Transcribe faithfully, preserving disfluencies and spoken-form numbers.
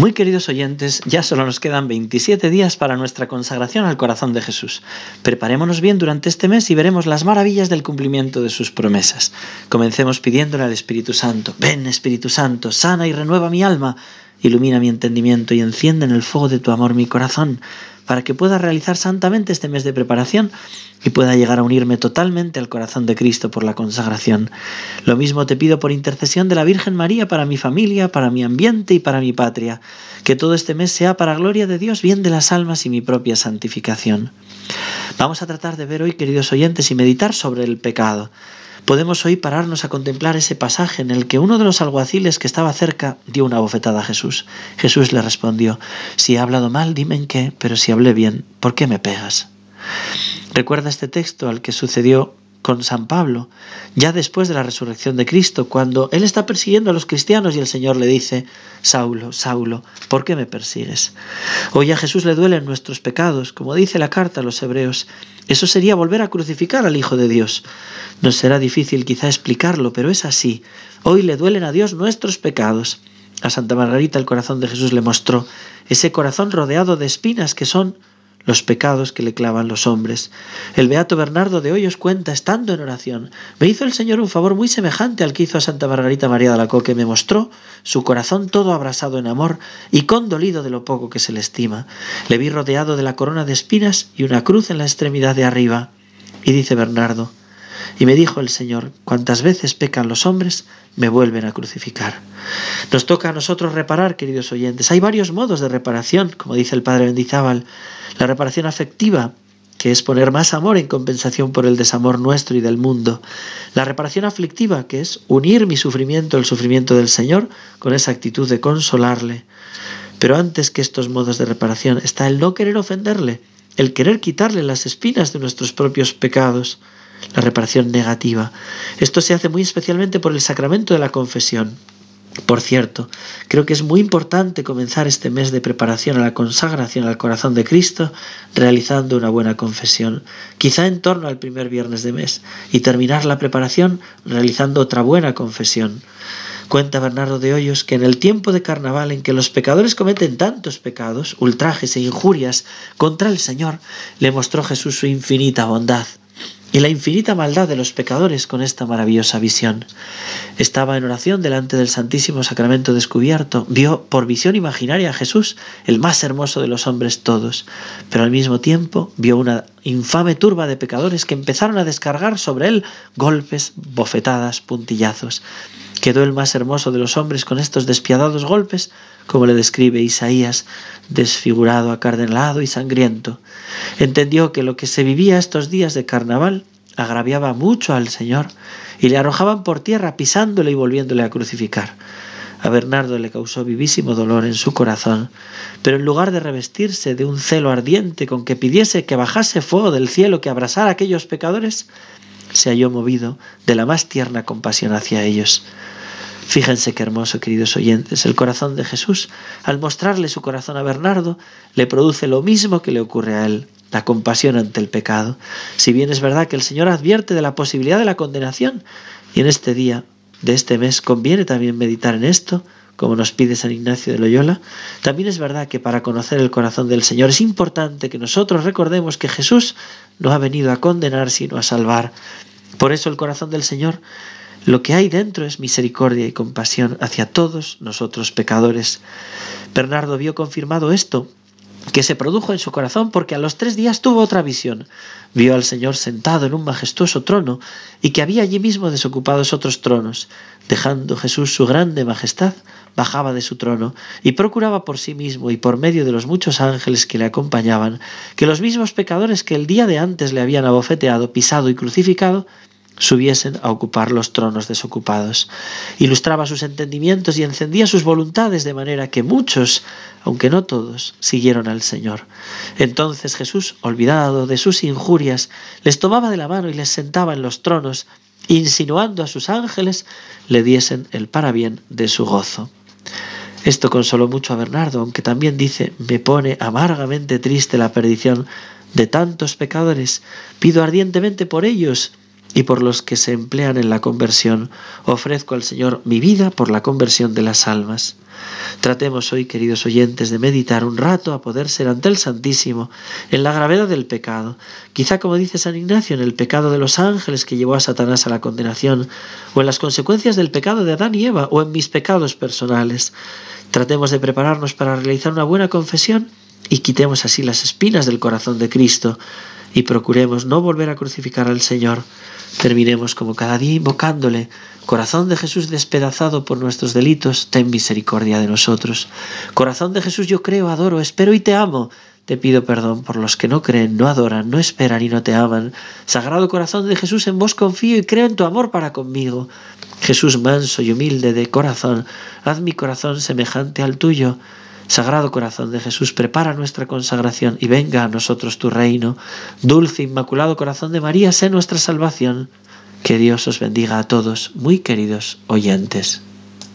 Muy queridos oyentes, ya solo nos quedan veintisiete días para nuestra consagración al corazón de Jesús. Preparémonos bien durante este mes y veremos las maravillas del cumplimiento de sus promesas. Comencemos pidiéndole al Espíritu Santo: ven, Espíritu Santo, sana y renueva mi alma, ilumina mi entendimiento y enciende en el fuego de tu amor mi corazón, para que pueda realizar santamente este mes de preparación y pueda llegar a unirme totalmente al corazón de Cristo por la consagración. Lo mismo te pido por intercesión de la Virgen María para mi familia, para mi ambiente y para mi patria. Que todo este mes sea para gloria de Dios, bien de las almas y mi propia santificación. Vamos a tratar de ver hoy, queridos oyentes, y meditar sobre el pecado. Podemos hoy pararnos a contemplar ese pasaje en el que uno de los alguaciles que estaba cerca dio una bofetada a Jesús. Jesús le respondió: si he hablado mal, dime en qué, pero si hablé bien, ¿por qué me pegas? Recuerda este texto al que sucedió con San Pablo, ya después de la resurrección de Cristo, cuando él está persiguiendo a los cristianos y el Señor le dice: Saulo, Saulo, ¿por qué me persigues? Hoy a Jesús le duelen nuestros pecados, como dice la carta a los hebreos. Eso sería volver a crucificar al Hijo de Dios. Nos será difícil quizá explicarlo, pero es así. Hoy le duelen a Dios nuestros pecados. A Santa Margarita el corazón de Jesús le mostró ese corazón rodeado de espinas que son los pecados que le clavan los hombres. El beato Bernardo de Hoyos cuenta, estando en oración: me hizo el Señor un favor muy semejante al que hizo a Santa Margarita María de Alacoque. Me mostró su corazón todo abrasado en amor y condolido de lo poco que se le estima. Le vi rodeado de la corona de espinas y una cruz en la extremidad de arriba. Y dice Bernardo: y me dijo el Señor: cuantas veces pecan los hombres, me vuelven a crucificar. Nos toca a nosotros reparar, queridos oyentes. Hay varios modos de reparación, como dice el padre Mendizábal. La reparación afectiva, que es poner más amor en compensación por el desamor nuestro y del mundo. La reparación aflictiva, que es unir mi sufrimiento al sufrimiento del Señor con esa actitud de consolarle. Pero antes que estos modos de reparación está el no querer ofenderle, el querer quitarle las espinas de nuestros propios pecados. La reparación negativa. Esto se hace muy especialmente por el sacramento de la confesión. Por cierto, creo que es muy importante comenzar este mes de preparación a la consagración al corazón de Cristo realizando una buena confesión, quizá en torno al primer viernes de mes, y terminar la preparación realizando otra buena confesión. Cuenta Bernardo de Hoyos que en el tiempo de carnaval en que los pecadores cometen tantos pecados, ultrajes e injurias contra el Señor, le mostró Jesús su infinita bondad y la infinita maldad de los pecadores con esta maravillosa visión. Estaba en oración delante del Santísimo Sacramento descubierto, vio por visión imaginaria a Jesús, el más hermoso de los hombres todos, pero al mismo tiempo vio una infame turba de pecadores que empezaron a descargar sobre él golpes, bofetadas, puntillazos. Quedó el más hermoso de los hombres con estos despiadados golpes, como le describe Isaías, desfigurado, acardenado y sangriento. Entendió que lo que se vivía estos días de carnaval agraviaba mucho al Señor y le arrojaban por tierra pisándole y volviéndole a crucificar. A Bernardo le causó vivísimo dolor en su corazón, pero en lugar de revestirse de un celo ardiente con que pidiese que bajase fuego del cielo que abrasara a aquellos pecadores, se halló movido de la más tierna compasión hacia ellos. Fíjense qué hermoso, queridos oyentes. El corazón de Jesús, al mostrarle su corazón a Bernardo, le produce lo mismo que le ocurre a él, la compasión ante el pecado. Si bien es verdad que el Señor advierte de la posibilidad de la condenación, y en este día de este mes conviene también meditar en esto, como nos pide San Ignacio de Loyola, también es verdad que para conocer el corazón del Señor es importante que nosotros recordemos que Jesús no ha venido a condenar sino a salvar. Por eso el corazón del Señor, lo que hay dentro es misericordia y compasión hacia todos nosotros pecadores. Bernardo vio confirmado esto, que se produjo en su corazón porque a los tres días tuvo otra visión. Vio al Señor sentado en un majestuoso trono y que había allí mismo desocupados otros tronos. Dejando Jesús su grande majestad, bajaba de su trono y procuraba por sí mismo y por medio de los muchos ángeles que le acompañaban que los mismos pecadores que el día de antes le habían abofeteado, pisado y crucificado subiesen a ocupar los tronos desocupados. Ilustraba sus entendimientos y encendía sus voluntades de manera que muchos, aunque no todos, siguieron al Señor. Entonces Jesús, olvidado de sus injurias, les tomaba de la mano y les sentaba en los tronos, insinuando a sus ángeles le diesen el parabién de su gozo. Esto consoló mucho a Bernardo, aunque también dice: me pone amargamente triste la perdición de tantos pecadores. Pido ardientemente por ellos y por los que se emplean en la conversión. Ofrezco al Señor mi vida por la conversión de las almas. Tratemos hoy, queridos oyentes, de meditar un rato a poder ser ante el Santísimo en la gravedad del pecado. Quizá, como dice San Ignacio, en el pecado de los ángeles que llevó a Satanás a la condenación, o en las consecuencias del pecado de Adán y Eva, o en mis pecados personales. Tratemos de prepararnos para realizar una buena confesión y quitemos así las espinas del corazón de Cristo y procuremos no volver a crucificar al Señor. Terminemos como cada día invocándole: corazón de Jesús despedazado por nuestros delitos, ten misericordia de nosotros. Corazón de Jesús, yo creo, adoro, espero y te amo. Te pido perdón por los que no creen, no adoran, no esperan y no te aman. Sagrado corazón de Jesús, en vos confío y creo en tu amor para conmigo. Jesús manso y humilde de corazón, haz mi corazón semejante al tuyo. Sagrado corazón de Jesús, prepara nuestra consagración y venga a nosotros tu reino. Dulce, inmaculado corazón de María, sé nuestra salvación. Que Dios os bendiga a todos, muy queridos oyentes.